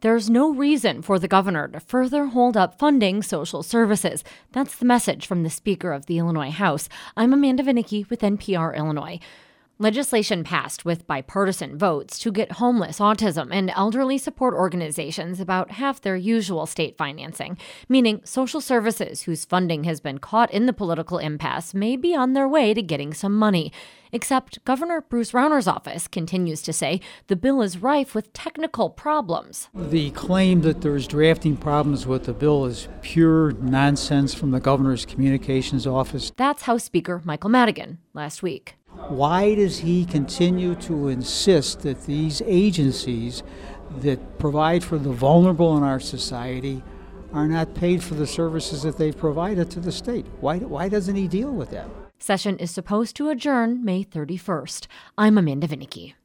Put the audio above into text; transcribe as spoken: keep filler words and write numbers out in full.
There's no reason for the governor to further hold up funding social services. That's the message from the Speaker of the Illinois House. I'm Amanda Vinicki with N P R Illinois. Legislation passed with bipartisan votes to get homeless, autism, and elderly support organizations about half their usual state financing, meaning social services whose funding has been caught in the political impasse may be on their way to getting some money. Except Governor Bruce Rauner's office continues to say the bill is rife with technical problems. The claim that there's drafting problems with the bill is pure nonsense from the governor's communications office. That's House Speaker Michael Madigan last week. Why does he continue to insist that these agencies that provide for the vulnerable in our society are not paid for the services that they've provided to the state? Why, why doesn't he deal with that? Session is supposed to adjourn May thirty-first. I'm Amanda Vinicki.